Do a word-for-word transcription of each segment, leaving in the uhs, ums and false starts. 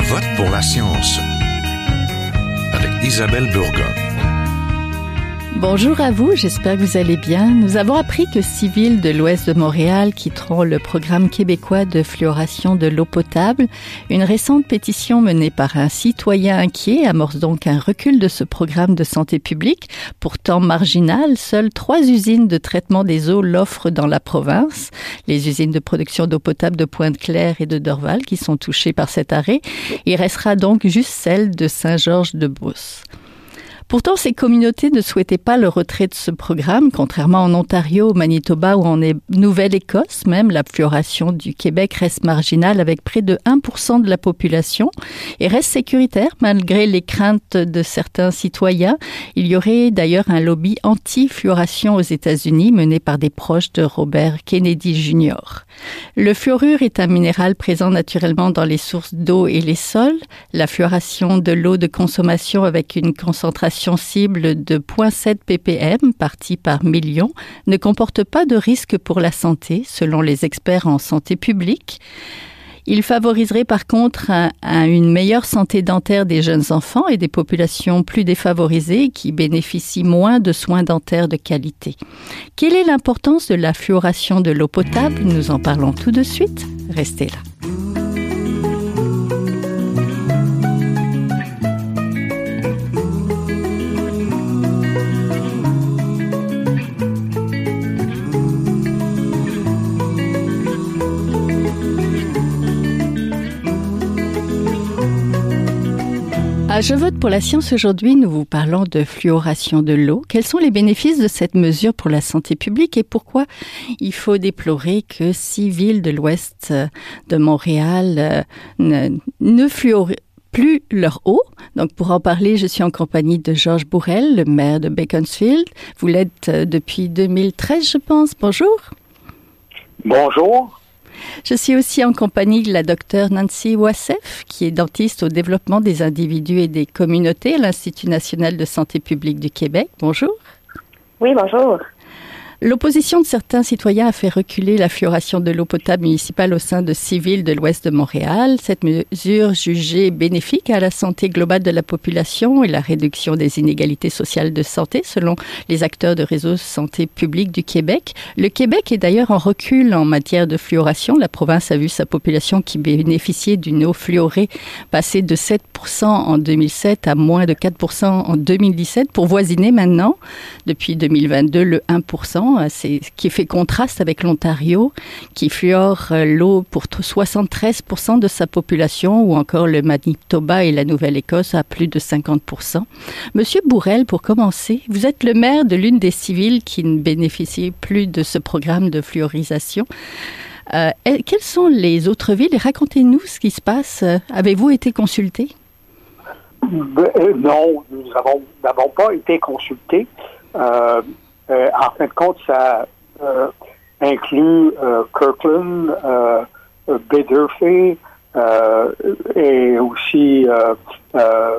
vote pour la science avec Isabelle Burgon. Bonjour à vous, j'espère que vous allez bien. Nous avons appris que six villes de l'ouest de Montréal quitteront le programme québécois de fluoration de l'eau potable. Une récente pétition menée par un citoyen inquiet amorce donc un recul de ce programme de santé publique. Pourtant marginal, seules trois usines de traitement des eaux l'offrent dans la province. Les usines de production d'eau potable de Pointe-Claire et de Dorval qui sont touchées par cet arrêt. Il restera donc juste celle de Saint-Georges-de-Beauce. Pourtant, ces communautés ne souhaitaient pas le retrait de ce programme, contrairement en Ontario, au Manitoba ou en Nouvelle-Écosse. Même la fluoration du Québec reste marginale avec près de un pour cent de la population et reste sécuritaire malgré les craintes de certains citoyens. Il y aurait d'ailleurs un lobby anti-fluoration aux États-Unis mené par des proches de Robert Kennedy junior Le fluorure est un minéral présent naturellement dans les sources d'eau et les sols. La fluoration de l'eau de consommation avec une concentration cible de zéro virgule sept ppm, partie par million, ne comporte pas de risque pour la santé, selon les experts en santé publique. Il favoriserait par contre un, un, une meilleure santé dentaire des jeunes enfants et des populations plus défavorisées qui bénéficient moins de soins dentaires de qualité. Quelle est l'importance de la fluoration de l'eau potable? Nous en parlons tout de suite. Restez là. À Je vote pour la science aujourd'hui, nous vous parlons de fluoration de l'eau. Quels sont les bénéfices de cette mesure pour la santé publique et pourquoi il faut déplorer que six villes de l'ouest de Montréal ne, ne fluorent plus leur eau? Donc, pour en parler, je suis en compagnie de Georges Bourrel, le maire de Beaconsfield. Vous l'êtes depuis deux mille treize, je pense. Bonjour. Bonjour. Je suis aussi en compagnie de la docteure Nancy Wassef, qui est dentiste au développement des individus et des communautés à l'Institut national de santé publique du Québec. Bonjour. Oui, bonjour. L'opposition de certains citoyens a fait reculer la fluoration de l'eau potable municipale au sein de six villes de l'ouest de Montréal. Cette mesure jugée bénéfique à la santé globale de la population et la réduction des inégalités sociales de santé selon les acteurs de réseau santé publique du Québec. Le Québec est d'ailleurs en recul en matière de fluoration. La province a vu sa population qui bénéficiait d'une eau fluorée passer de sept pour cent en deux mille sept à moins de quatre pour cent en deux mille dix-sept pour voisiner maintenant, depuis deux mille vingt-deux, le un pour cent. C'est ce qui fait contraste avec l'Ontario, qui fluore l'eau pour soixante-treize pour cent de sa population, ou encore le Manitoba et la Nouvelle-Écosse à plus de cinquante pour cent. Monsieur Bourrel, pour commencer, vous êtes le maire de l'une des six villes qui ne bénéficient plus de ce programme de fluorisation. Euh, quelles sont les autres villes? Racontez-nous ce qui se passe. Avez-vous été consulté? Ben, euh, non, nous n'avons pas été consultés. Euh, Euh, en fin de compte, ça euh, inclut euh, Kirkland, euh, Baie-d'Urfé euh, et aussi euh, euh,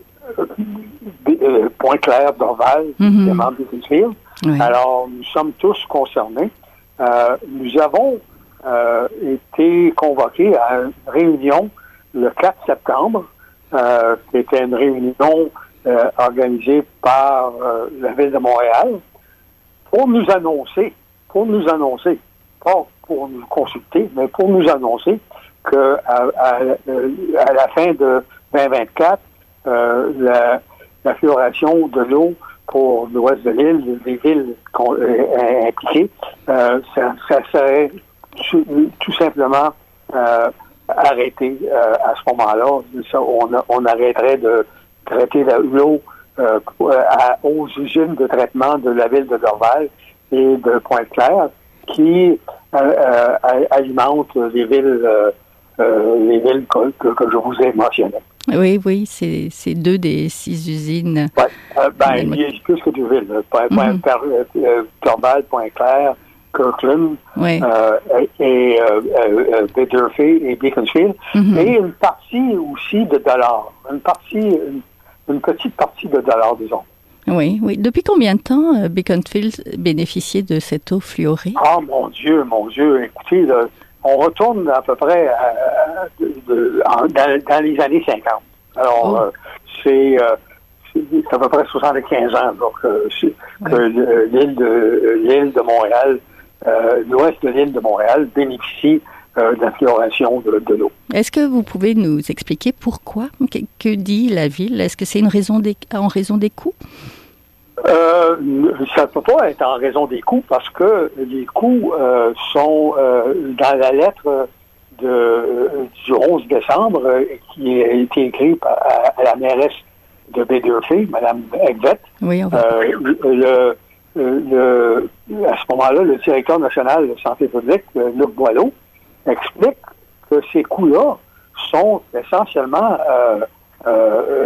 euh, Pointe-Claire, Dorval, évidemment, Beaconsfield. Oui. Alors, nous sommes tous concernés. Euh, nous avons euh, été convoqués à une réunion le quatre septembre, euh, qui était une réunion euh, organisée par euh, la Ville de Montréal, pour nous annoncer, pour nous annoncer, pas pour nous consulter, mais pour nous annoncer que à, à, à la fin de vingt vingt-quatre, euh, la, la fluoration de l'eau pour l'ouest de l'île, les villes euh, impliquées, euh, ça, ça serait tout, tout simplement euh, arrêté euh, à ce moment-là. Ça, on, on arrêterait de traiter l'eau Euh, à, aux usines de traitement de la ville de Dorval et de Pointe-Claire qui euh, euh, alimentent les villes, euh, euh, les villes que, que, que je vous ai mentionnées. Oui, oui, c'est, c'est deux des six usines. Oui, euh, ben, il y a plus que deux villes. Mm-hmm. euh, Dorval, Pointe-Claire, Kirkland, oui. euh, et euh, euh, Baie-d'Urfé et Beaconsfield, mm-hmm. et une partie aussi de dollars. Une partie, une, une petite partie de dollars, disons. Oui, oui. Depuis combien de temps euh, Beaconsfield bénéficiait de cette eau fluorée? Ah, mon Dieu, mon Dieu. Écoutez, là, on retourne à peu près à, de, de, en, dans, dans les années cinquante. Alors, oh. euh, c'est, euh, c'est, c'est à peu près soixante-quinze ans donc, euh, c'est, oui. que euh, l'île de l'île de Montréal, euh, l'ouest de l'île de Montréal bénéficie euh, d'affluoration de, de l'eau. Est-ce que vous pouvez nous expliquer pourquoi? Que, que dit la ville? Est-ce que c'est une raison des, en raison des coûts? Euh, ça ne peut pas être en raison des coûts parce que les coûts euh, sont euh, dans la lettre de, euh, du onze décembre euh, qui a été écrite à, à la mairesse de Baie-d'Urfé, Mme Egvette. Oui, on va euh, le, le, le, à ce moment-là, le directeur national de santé publique, Luc Boileau, explique que ces coûts-là sont essentiellement euh, euh,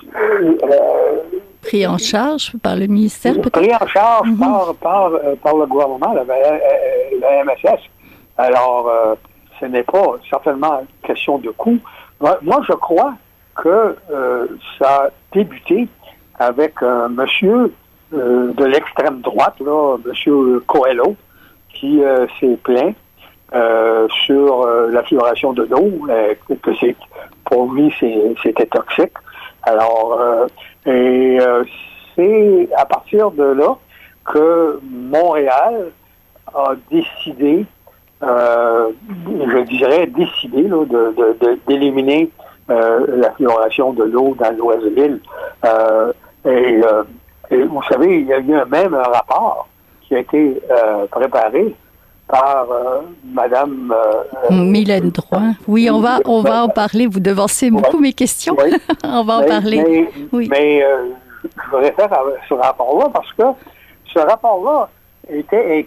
euh, pris en charge par le ministère, peut-être? Pris en charge mm-hmm. par, par, euh, par le gouvernement, la, la M S S. Alors, euh, ce n'est pas certainement une question de coût. Moi, moi je crois que euh, ça a débuté avec un monsieur euh, de l'extrême droite, là, monsieur Coelho, qui euh, s'est plaint euh, sur euh, la fluoration de l'eau, euh, que c'est, pour lui, c'est, c'était toxique. Alors, euh, et euh, c'est à partir de là que Montréal a décidé, euh, je dirais décidé, là, de, de, de, d'éliminer euh, la fluoration de l'eau dans l'ouest de l'île. Euh, et, euh, et vous savez, il y a eu même un rapport qui a été euh, préparé par euh, Madame euh, Mylène Drouin. Oui, on va on va en parler. Vous devancez beaucoup ouais. mes questions. Oui. on va en mais, parler. Mais, oui. mais euh, je réfère à ce rapport-là parce que ce rapport-là était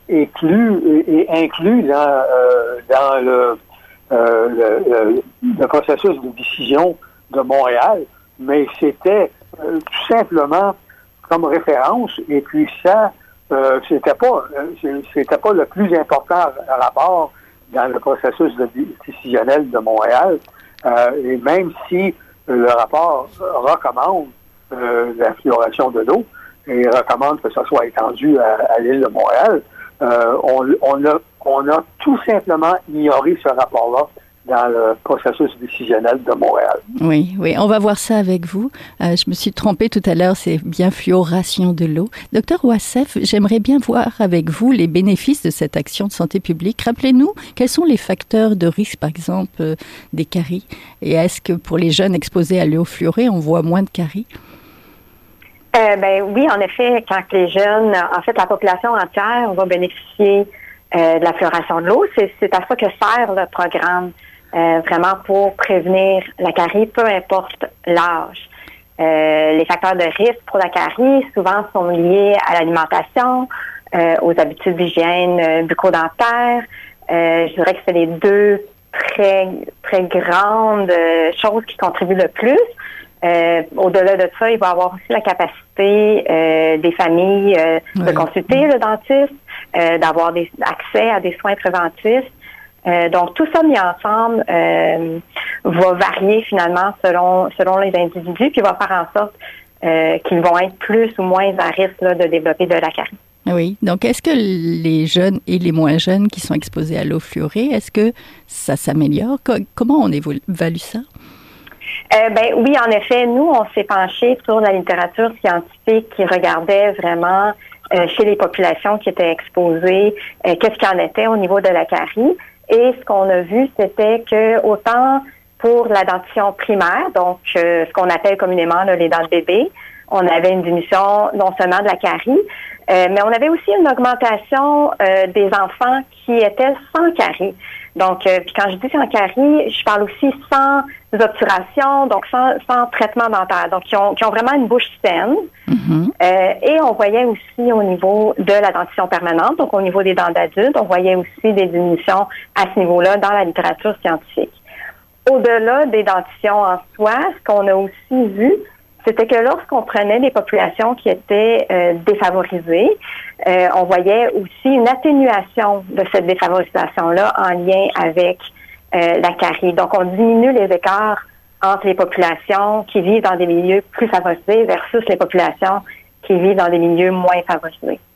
inclus et inclus dans euh, dans le, euh, le, le processus de décision de Montréal, mais c'était euh, tout simplement comme référence et puis ça. Euh, c'était pas euh, c'était pas le plus important rapport dans le processus de décisionnel de Montréal. Euh, et même si le rapport recommande euh, la fluoration de l'eau et recommande que ça soit étendu à, à l'île de Montréal, euh, on, on, a, on a tout simplement ignoré ce rapport-là dans le processus décisionnel de Montréal. Oui, oui, on va voir ça avec vous. Euh, je me suis trompée tout à l'heure, c'est bien fluoration de l'eau. Docteur Ouassef, j'aimerais bien voir avec vous les bénéfices de cette action de santé publique. Rappelez-nous, quels sont les facteurs de risque, par exemple, euh, des caries? Et est-ce que pour les jeunes exposés à l'eau fluorée, on voit moins de caries? Euh, ben oui, en effet, quand les jeunes, en fait, la population entière va bénéficier euh, de la fluoration de l'eau. C'est, c'est à ça que sert le programme. Euh, vraiment pour prévenir la carie, peu importe l'âge. Euh, les facteurs de risque pour la carie, souvent, sont liés à l'alimentation, euh, aux habitudes d'hygiène euh, bucco-dentaire. Euh, je dirais que c'est les deux très très grandes euh, choses qui contribuent le plus. Euh, au-delà de ça, il va y avoir aussi la capacité euh, des familles euh, oui. de consulter le dentiste, euh, d'avoir des, accès à des soins préventifs. Euh, donc, tout ça mis ensemble euh, va varier finalement selon selon les individus, puis va faire en sorte euh, qu'ils vont être plus ou moins à risque là, de développer de la carie. Oui. Donc, est-ce que les jeunes et les moins jeunes qui sont exposés à l'eau fluorée, est-ce que ça s'améliore? Comment on évalue ça? Euh, ben oui, en effet, nous, on s'est penché sur la littérature scientifique qui regardait vraiment euh, chez les populations qui étaient exposées, euh, qu'est-ce qu'il en était au niveau de la carie. Et ce qu'on a vu, c'était que autant pour la dentition primaire, donc euh, ce qu'on appelle communément là, les dents de bébé, on avait une diminution non seulement de la carie, euh, mais on avait aussi une augmentation euh, des enfants qui étaient sans carie. Donc, euh, puis quand je dis sans carie, je parle aussi sans obturation, donc sans, sans traitement dentaire. Donc, qui ont, qui ont vraiment une bouche saine. Mm-hmm. Euh, et on voyait aussi au niveau de la dentition permanente, donc au niveau des dents d'adultes, on voyait aussi des diminutions à ce niveau-là dans la littérature scientifique. Au-delà des dentitions en soi, ce qu'on a aussi vu, c'était que lorsqu'on prenait des populations qui étaient euh, défavorisées, euh, on voyait aussi une atténuation de cette défavorisation-là en lien avec euh, la carie. Donc, on diminue les écarts entre les populations qui vivent dans des milieux plus favorisés versus les populations qui vivent dans des milieux moins favorisés.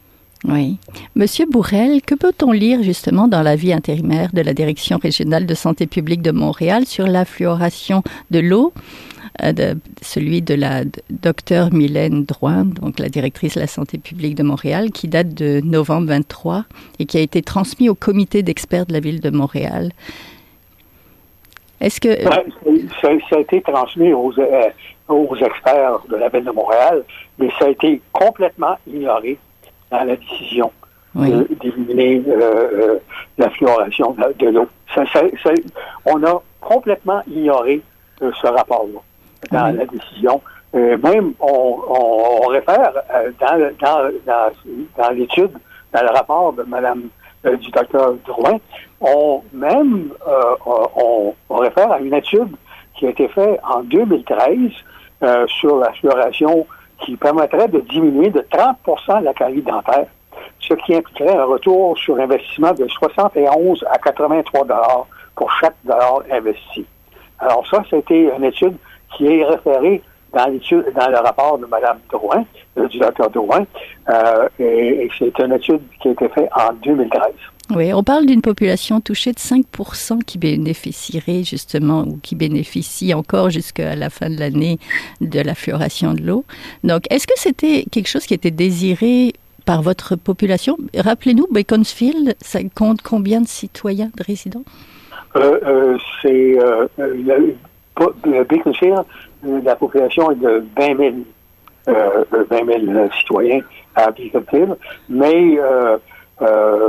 Oui. Monsieur Bourrel, que peut-on lire justement dans l'avis intérimaire de la Direction régionale de santé publique de Montréal sur la fluoration de l'eau, euh, de, celui de la docteure Mylène Drouin, donc la directrice de la santé publique de Montréal, qui date de novembre vingt-trois et qui a été transmis au comité d'experts de la ville de Montréal. Est-ce que... Ouais, ça, ça a été transmis aux, euh, aux experts de la ville de Montréal, mais ça a été complètement ignoré dans la décision oui. de, d'éliminer euh, euh, la fluoration de, de l'eau. Ça, ça, ça, on a complètement ignoré euh, ce rapport-là dans oui. la décision. Euh, même, on, on, on réfère euh, dans, dans, dans, dans l'étude, dans le rapport de Mme euh, du docteur Drouin, on même euh, on, on réfère à une étude qui a été faite en deux mille treize euh, sur la fluoration qui permettrait de diminuer de trente pour cent la carie dentaire, ce qui impliquerait un retour sur investissement de soixante et onze à quatre-vingt-trois dollars pour chaque dollar investi. Alors ça, c'était une étude qui est référée dans l'étude, dans le rapport de Mme Drouin, euh, du docteur Drouin, euh, et, et c'est une étude qui a été faite en deux mille treize. Oui, on parle d'une population touchée de cinq pour cent qui bénéficierait justement, ou qui bénéficie encore jusqu'à la fin de l'année de la fluoration de l'eau. Donc, est-ce que c'était quelque chose qui était désiré par votre population? Rappelez-nous, Beaconsfield, ça compte combien de citoyens, de résidents? Euh, euh, c'est euh, le, le Beaconsfield, la population est de vingt mille, euh, vingt mille citoyens à Beaconsfield, mais euh, euh,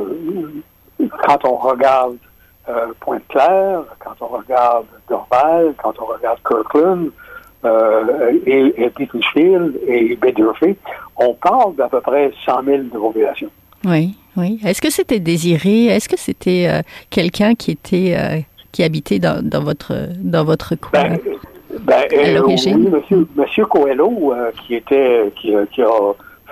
quand on regarde euh, Pointe-Claire, quand on regarde Dorval, quand on regarde Kirkland, euh, et, et Beaconsfield et Baie-d'Urfé, on parle d'à peu près cent mille de population. Oui, oui. Est-ce que c'était désiré? Est-ce que c'était euh, quelqu'un qui était euh, qui habitait dans, dans votre dans votre coin ben, ben, à l'origine? Oui, monsieur, monsieur Coelho, euh, qui était qui, qui a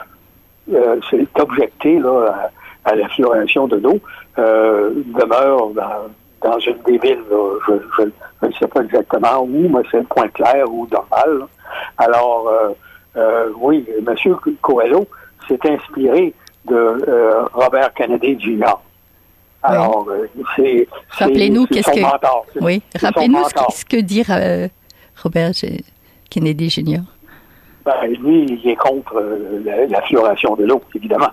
euh, s'est objecté là, à, à la fluoration de l'eau, euh, demeure dans, dans une des villes, là, je, je, je ne sais pas exactement où, mais c'est Pointe-Claire ou Dorval. Là. Alors, euh, euh, oui, monsieur Coelho s'est inspiré de euh, Robert Kennedy junior Alors, oui. euh, c'est, rappelez-nous c'est, qu'est-ce c'est son que mentor. C'est, oui, c'est rappelez-nous ce, ce que dit euh, Robert Kennedy junior Ben, lui, il est contre euh, la, la fluoration de l'eau, évidemment.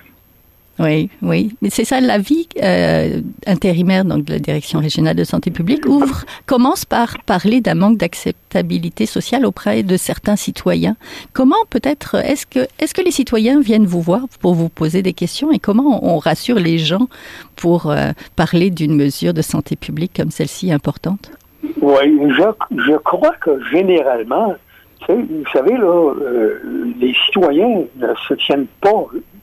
Oui, oui. Mais c'est ça, l'avis euh, intérimaire donc, de la Direction régionale de santé publique ouvre, commence par parler d'un manque d'acceptabilité sociale auprès de certains citoyens. Comment peut-être, est-ce que, est-ce que les citoyens viennent vous voir pour vous poser des questions et comment on, on rassure les gens pour euh, parler d'une mesure de santé publique comme celle-ci importante? Oui, je, je crois que généralement, vous savez, là, euh, les citoyens ne se tiennent pas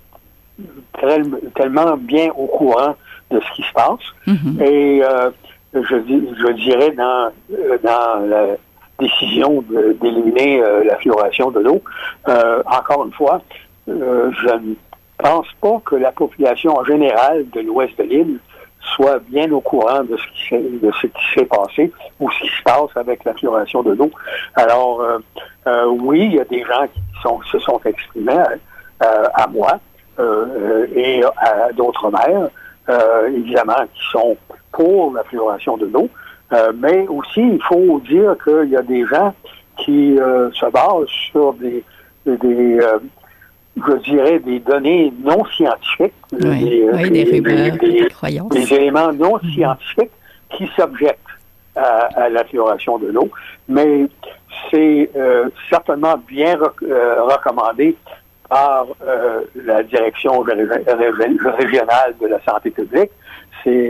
tellement bien au courant de ce qui se passe. Mm-hmm. Et euh, je, je dirais dans, dans la décision de, d'éliminer euh, la fluoration de l'eau, euh, encore une fois, euh, je ne pense pas que la population en général de l'ouest de l'île soit bien au courant de ce qui s'est, de ce qui s'est passé ou ce qui se passe avec la fluoration de l'eau. Alors, euh, euh, oui, il y a des gens qui sont, se sont exprimés euh, à moi, Euh, et à d'autres maires, euh, évidemment, qui sont pour la fluoration de l'eau. Euh, mais aussi, il faut dire qu'il y a des gens qui euh, se basent sur des, des euh, je dirais, des données non scientifiques, oui, des, oui, des, des rumeurs, des, des croyances, des éléments non mmh. scientifiques qui s'objectent à, à la fluoration de l'eau. Mais c'est euh, certainement bien rec- euh, recommandé par euh, la direction ré- ré- régionale de la santé publique. C'est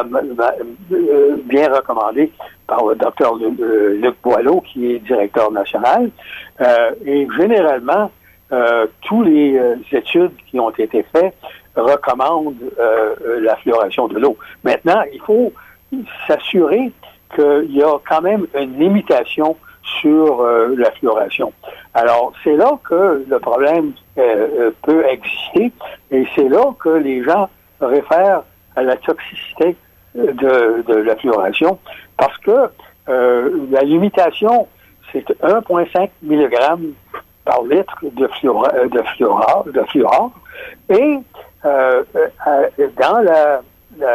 euh, bien recommandé par le docteur Luc Boileau, qui est directeur national. Euh, et généralement, euh, tous les euh, études qui ont été faites recommandent euh, la fluoration de l'eau. Maintenant, il faut s'assurer qu'il y a quand même une limitation sur euh, la fluoration. Alors, c'est là que le problème euh, peut exister et c'est là que les gens réfèrent à la toxicité de, de la fluoration parce que euh, la limitation, c'est un virgule cinq milligrammes par litre de fluor, de fluor, de fluor. Et euh, euh, dans la, la,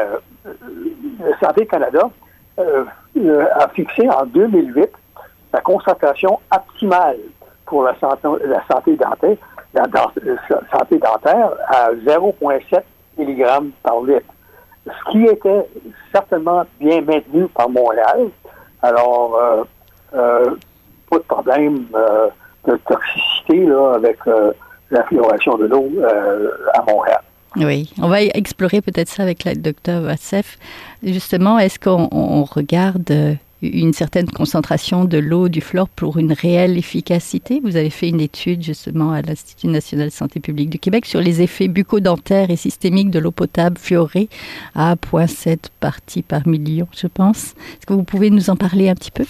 la Santé Canada euh, a fixé en deux mille huit la concentration optimale pour la santé, la santé dentaire, la, la santé dentaire à zéro virgule sept milligrammes par litre, ce qui était certainement bien maintenu par Montréal. Alors, euh, euh, pas de problème euh, de toxicité là, avec euh, la fluoration de l'eau euh, à Montréal. Oui, on va explorer peut-être ça avec le docteur Wassef. Justement, est-ce qu'on on regarde une certaine concentration de l'eau du fluor pour une réelle efficacité? Vous avez fait une étude justement à l'Institut national de santé publique du Québec sur les effets bucco-dentaires et systémiques de l'eau potable fluorée à zéro virgule sept parties par million, je pense. Est-ce que vous pouvez nous en parler un petit peu?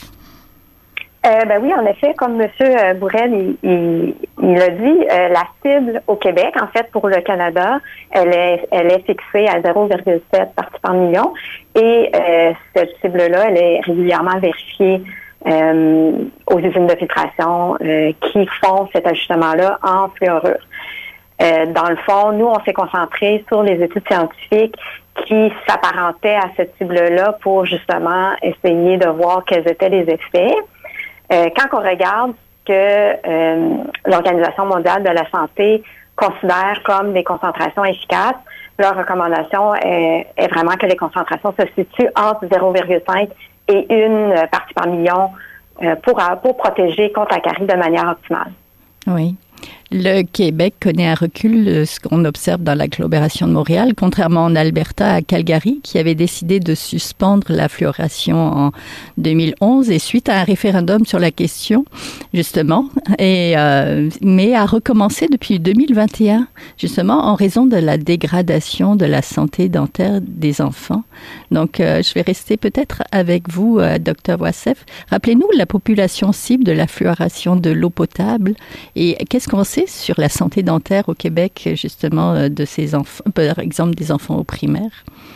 Euh, ben oui, en effet, comme M. Bourrel il, il, il a dit, euh, la cible au Québec, en fait, pour le Canada, elle est, elle est fixée à zéro virgule sept parties par million. Et euh, cette cible-là, elle est régulièrement vérifiée euh, aux usines de filtration euh, qui font cet ajustement-là en fluorure. Euh, dans le fond, nous, on s'est concentré sur les études scientifiques qui s'apparentaient à cette cible-là pour justement essayer de voir quels étaient les effets. Euh, quand on regarde ce que euh, l'Organisation mondiale de la santé considère comme des concentrations efficaces, leur recommandation est, est vraiment que les concentrations se situent entre zéro virgule cinq et une partie par million euh, pour, pour protéger contre la carie de manière optimale. Oui. Le Québec connaît un recul, ce qu'on observe dans l'agglomération de Montréal, contrairement en Alberta à Calgary, qui avait décidé de suspendre la fluoration en deux mille onze et suite à un référendum sur la question, justement, et euh, mais a recommencé depuis deux mille vingt et un, justement, en raison de la dégradation de la santé dentaire des enfants. Donc, euh, je vais rester peut-être avec vous, euh, docteur Wassef. Rappelez-nous la population cible de la fluoration de l'eau potable et qu'est-ce qu'on sait sur la santé dentaire au Québec, justement, de ces enfants, par exemple des enfants au primaire?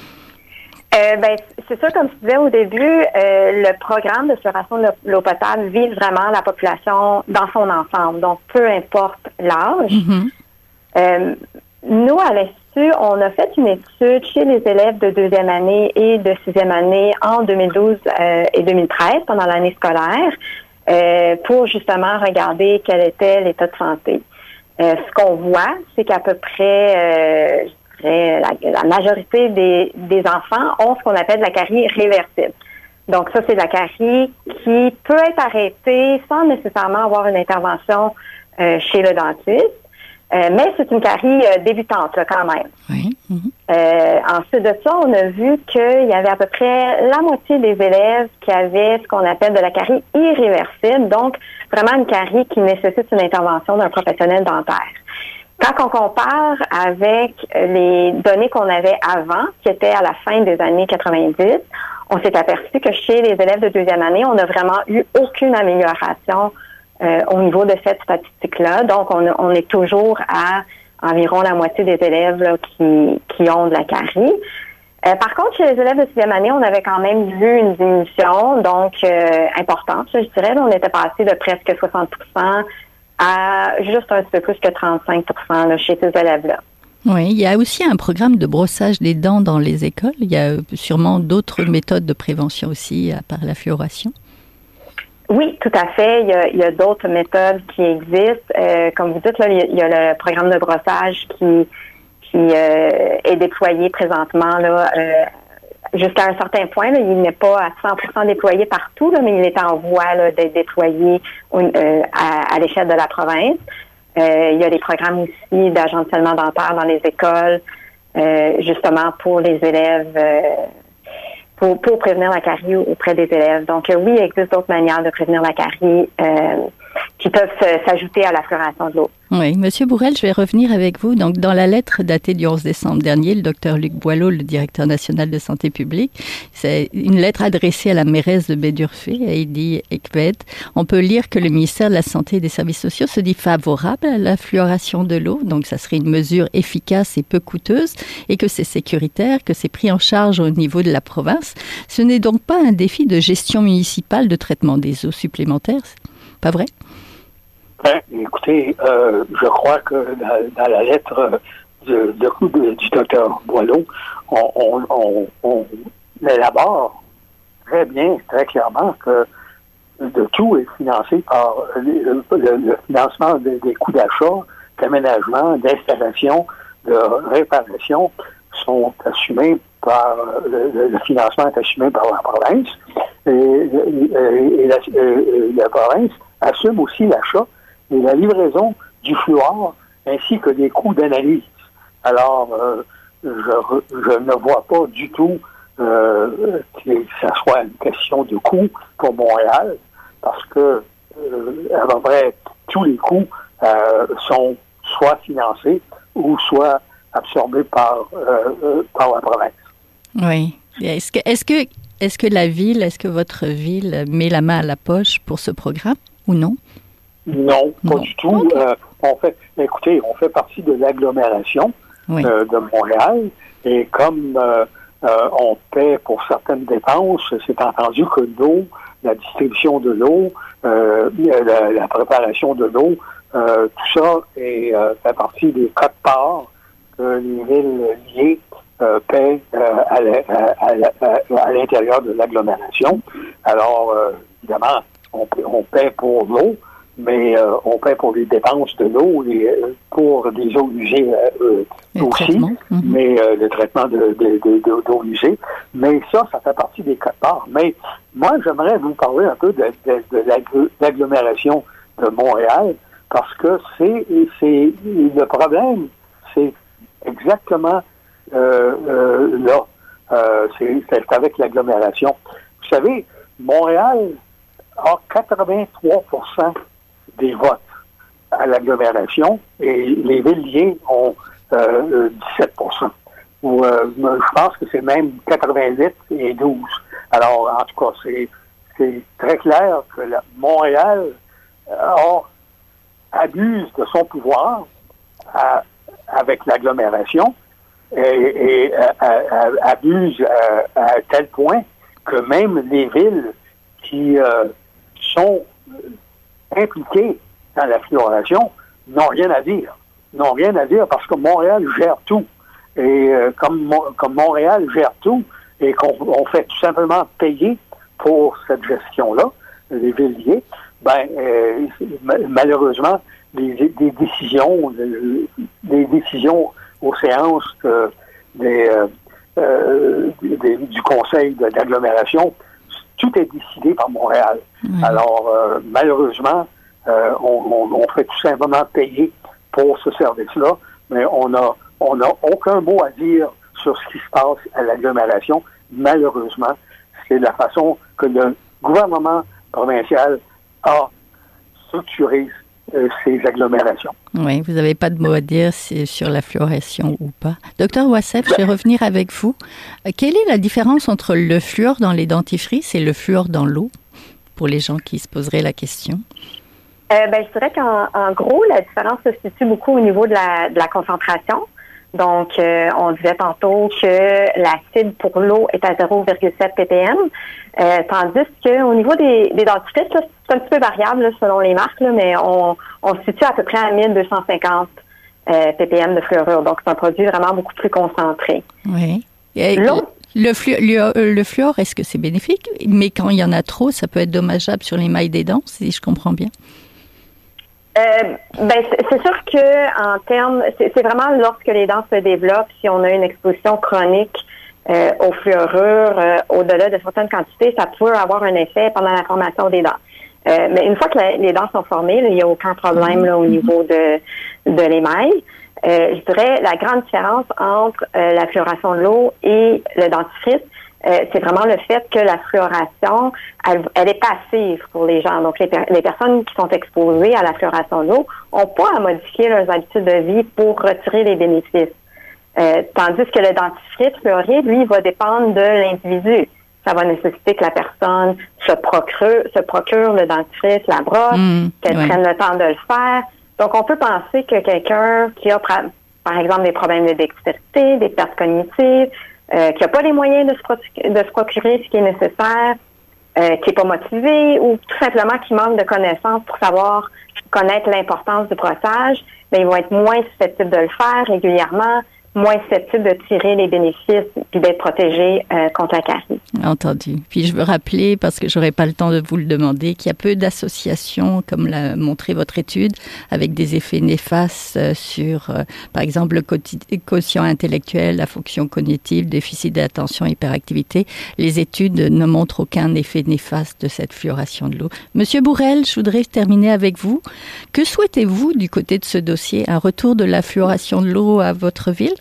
Euh, ben, c'est ça, comme je disais au début, euh, le programme de fluoration de l'eau potable vise vraiment la population dans son ensemble, donc peu importe l'âge. Mm-hmm. Euh, nous, à l'Institut, on a fait une étude chez les élèves de deuxième année et de sixième année en deux mille douze euh, et deux mille treize, pendant l'année scolaire, euh, pour justement regarder quel était l'état de santé. Euh, ce qu'on voit, c'est qu'à peu près, euh, je dirais, la, la majorité des, des enfants ont ce qu'on appelle la carie réversible. Donc ça, c'est la carie qui peut être arrêtée sans nécessairement avoir une intervention euh, chez le dentiste. Euh, mais c'est une carie euh, débutante, là, quand même. Oui. Mm-hmm. Euh, ensuite de ça, on a vu qu'il y avait à peu près la moitié des élèves qui avaient ce qu'on appelle de la carie irréversible, donc vraiment une carie qui nécessite une intervention d'un professionnel dentaire. Quand on compare avec les données qu'on avait avant, qui étaient à la fin des années quatre-vingt-dix, on s'est aperçu que chez les élèves de deuxième année, on n'a vraiment eu aucune amélioration Euh, au niveau de cette statistique-là. Donc, on, on est toujours à environ la moitié des élèves là, qui, qui ont de la carie. Euh, par contre, chez les élèves de sixième année, on avait quand même vu une diminution, donc euh, importante, je dirais. Là, on était passé de presque soixante pour cent à juste un petit peu plus que trente-cinq pour cent là, chez ces élèves-là. Oui, il y a aussi un programme de brossage des dents dans les écoles. Il y a sûrement d'autres méthodes de prévention aussi, à part la fluoration. Oui, tout à fait. Il y a, il y a d'autres méthodes qui existent. Euh, comme vous dites, là, il y a le programme de brossage qui, qui euh, est déployé présentement là, euh, jusqu'à un certain point. Là, il n'est pas à cent pour cent déployé partout, là, mais il est en voie là, d'être déployé euh, à, à l'échelle de la province. Euh, il y a des programmes aussi d'agencement dentaire dans les écoles, euh, justement pour les élèves. Euh, Pour, pour prévenir la carie auprès des élèves. Donc, euh, oui, il existe d'autres manières de prévenir la carie euh, qui peuvent se, s'ajouter à la fluoration de l'eau. Oui, Monsieur Bourrel, je vais revenir avec vous. Donc, dans la lettre datée du onze décembre dernier, le docteur Luc Boileau, le directeur national de santé publique, c'est une lettre adressée à la mairesse de Baie-d'Urfé, Heidi Ekved. On peut lire que le ministère de la Santé et des Services sociaux se dit favorable à la fluoration de l'eau. Donc, ça serait une mesure efficace et peu coûteuse et que c'est sécuritaire, que c'est pris en charge au niveau de la province. Ce n'est donc pas un défi de gestion municipale de traitement des eaux supplémentaires, pas vrai? Ben, écoutez, euh, je crois que dans, dans la lettre de, de, de, du docteur Boileau, on, on, on, on élabore très bien, très clairement que de tout est financé par le, le, le financement des, des coûts d'achat, d'aménagement, d'installation, de réparation sont assumés par le, le financement est assumé par la province et, et, et la, et la province assume aussi l'achat et la livraison du fluor ainsi que des coûts d'analyse. Alors, euh, je, je ne vois pas du tout euh, que ça soit une question de coût pour Montréal, parce que euh, à peu près tous les coûts euh, sont soit financés ou soit absorbés par, euh, par la province. Oui. Est-ce que, est-ce que, est-ce que la ville, est-ce que votre ville met la main à la poche pour ce programme ou non? Non, pas non. du tout. Okay. Euh, on fait, écoutez, on fait partie de l'agglomération oui. euh, de Montréal et comme euh, euh, on paie pour certaines dépenses, c'est entendu que l'eau, la distribution de l'eau, euh, la, la préparation de l'eau, euh, tout ça est, euh, fait partie des quotes-parts que les villes liées euh, paient euh, à, la, à, à, à l'intérieur de l'agglomération. Alors, euh, évidemment, on, on paie pour l'eau, mais euh, on paie pour les dépenses de l'eau et euh, pour des eaux usées euh, aussi, mm-hmm. mais euh, le traitement de, de, de, de, d'eau usée. Mais ça, ça fait partie des quotes-parts. Mais moi, j'aimerais vous parler un peu de, de, de l'agglomération de Montréal, parce que c'est, c'est le problème, c'est exactement euh, euh, là. Euh, c'est, c'est avec l'agglomération. Vous savez, Montréal a quatre-vingt-trois pour cent des votes à l'agglomération et les villes liées ont euh, dix-sept pour cent. Ou euh, je pense que c'est même quatre-vingt-huit et douze. Alors, en tout cas, c'est, c'est très clair que la, Montréal a, abuse de son pouvoir à, avec l'agglomération et, et à, à, abuse à, à tel point que même les villes qui euh, sont impliqués dans la fluoration n'ont rien à dire. N'ont rien à dire parce que Montréal gère tout. Et euh, comme, comme Montréal gère tout et qu'on on fait tout simplement payer pour cette gestion-là, les villes liées, ben euh, malheureusement, les, les décisions, les, les décisions aux séances euh, des, euh, euh, des, du conseil d'agglomération, tout est décidé par Montréal. Mmh. Alors, euh, malheureusement, euh, on, on, on fait tout simplement payer pour ce service-là, mais on n'a on a aucun mot à dire sur ce qui se passe à l'agglomération. Malheureusement, c'est la façon que le gouvernement provincial a structuré euh, ces agglomérations. Oui, vous n'avez pas de mot à dire sur la fluoration ou pas. Docteur Wassef, je vais revenir avec vous. Quelle est la différence entre le fluor dans les dentifrices et le fluor dans l'eau, pour les gens qui se poseraient la question? Euh, ben, je dirais qu'en en gros, la différence se situe beaucoup au niveau de la, de la concentration. Donc, euh, on disait tantôt que l'acide pour l'eau est à zéro virgule sept ppm, euh, tandis qu'au niveau des, des dentifrices, là, c'est un petit peu variable là, selon les marques, là, mais on, on se situe à peu près à mille deux cent cinquante euh, ppm de fluorure. Donc, c'est un produit vraiment beaucoup plus concentré. Oui. Et l'eau, le, flu, le, le fluor, est-ce que c'est bénéfique? Mais quand il y en a trop, ça peut être dommageable sur l'émail des dents, si je comprends bien. Euh, ben c'est, c'est sûr que en termes, c'est, c'est vraiment lorsque les dents se développent, si on a une exposition chronique euh, aux fluorures euh, au-delà de certaines quantités, ça peut avoir un effet pendant la formation des dents. Euh, mais une fois que la, les dents sont formées, là, il n'y a aucun problème là, au niveau de de l'émail. Euh, je dirais la grande différence entre euh, la fluoration de l'eau et le dentifrice, Euh, c'est vraiment le fait que la fluoration, elle, elle est passive pour les gens. Donc, les, per- les personnes qui sont exposées à la fluoration de l'eau n'ont pas à modifier leurs habitudes de vie pour retirer les bénéfices. Euh, tandis que le dentifrice fluoride, lui, va dépendre de l'individu. Ça va nécessiter que la personne se procure, se procure le dentifrice, la brosse, mmh, qu'elle ouais. prenne le temps de le faire. Donc, on peut penser que quelqu'un qui a, par exemple, des problèmes de dextérité, des pertes cognitives, Euh, qui n'a pas les moyens de se, proc- de se procurer ce qui est nécessaire, euh, qui est pas motivé ou tout simplement qui manque de connaissances pour savoir connaître l'importance du brossage, ben, ils vont être moins susceptibles de le faire régulièrement, moins susceptibles de tirer les bénéfices puis d'être protégés euh, contre la carie. Entendu. Puis je veux rappeler, parce que j'aurais pas le temps de vous le demander, qu'il y a peu d'associations, comme l'a montré votre étude, avec des effets néfastes sur, euh, par exemple, le quotient intellectuel, la fonction cognitive, déficit d'attention, hyperactivité. Les études ne montrent aucun effet néfaste de cette fluoration de l'eau. Monsieur Bourrel, je voudrais terminer avec vous. Que souhaitez-vous du côté de ce dossier? Un retour de la fluoration de l'eau à votre ville?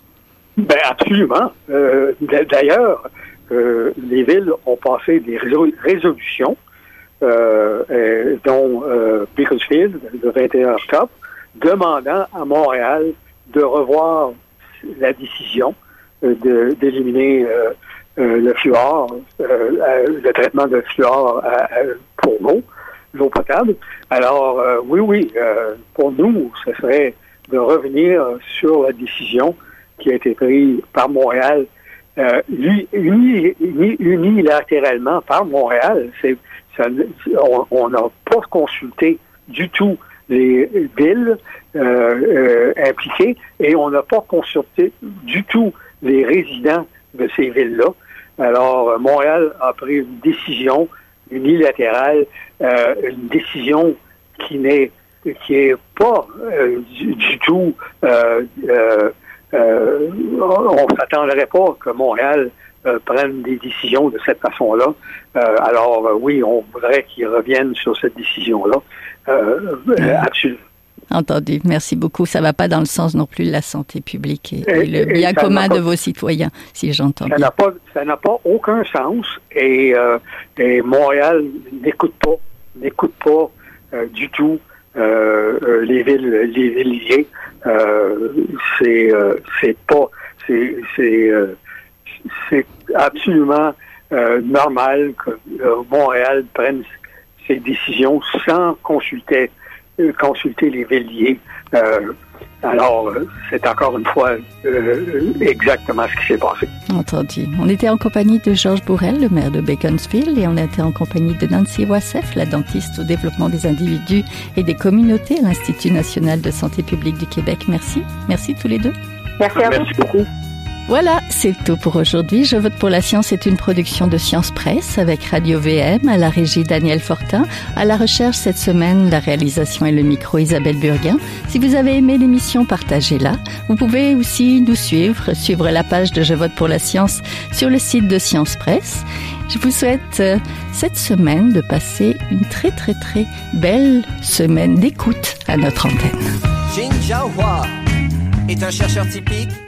Ben absolument. Euh, d'ailleurs, euh, les villes ont passé des résolutions, euh, euh, dont euh, Beaconsfield, le vingt et un octobre, demandant à Montréal de revoir la décision euh, de, d'éliminer euh, euh, le fluor, euh, le traitement de fluor à, à, pour l'eau, l'eau potable. Alors, euh, oui, oui, euh, pour nous, ce serait de revenir sur la décision qui a été prise par Montréal, euh, uni, uni, unilatéralement par Montréal. C'est, ça, on n'a pas consulté du tout les villes euh, euh, impliquées et on n'a pas consulté du tout les résidents de ces villes-là. Alors, Montréal a pris une décision unilatérale, euh, une décision qui n'est qui est pas euh, du, du tout euh, euh, Euh, on ne s'attendrait pas que Montréal euh, prenne des décisions de cette façon-là. Euh, alors, euh, oui, on voudrait qu'ils reviennent sur cette décision-là. Euh, euh, absolument. Entendu. Merci beaucoup. Ça ne va pas dans le sens non plus de la santé publique et, et, et le bien commun pas, de vos citoyens, si j'entends ça bien. N'a pas, ça n'a pas aucun sens et, euh, et Montréal n'écoute pas, n'écoute pas euh, du tout euh, euh, les villes, les villes liées. Euh, c'est euh, c'est pas c'est c'est euh, c'est absolument euh, normal que euh, Montréal prenne ses décisions sans consulter euh, consulter les villes liées. Euh, alors euh, c'est encore une fois euh, exactement ce qui s'est passé. Entendu. On était en compagnie de Georges Bourrel, le maire de Beaconsfield, et on était en compagnie de Nancy Wassef, la dentiste au développement des individus et des communautés à l'Institut national de santé publique du Québec. Merci. Merci tous les deux. Merci à vous. Merci beaucoup. Voilà, c'est tout pour aujourd'hui. Je vote pour la science est une production de Science Presse avec Radio V M, à la régie Daniel Fortin, à la recherche cette semaine, la réalisation et le micro Isabelle Burguin. Si vous avez aimé l'émission, partagez-la. Vous pouvez aussi nous suivre, suivre la page de Je vote pour la science sur le site de Science Presse. Je vous souhaite euh, cette semaine de passer une très très très belle semaine d'écoute à notre antenne. Jin Jiahua est un chercheur typique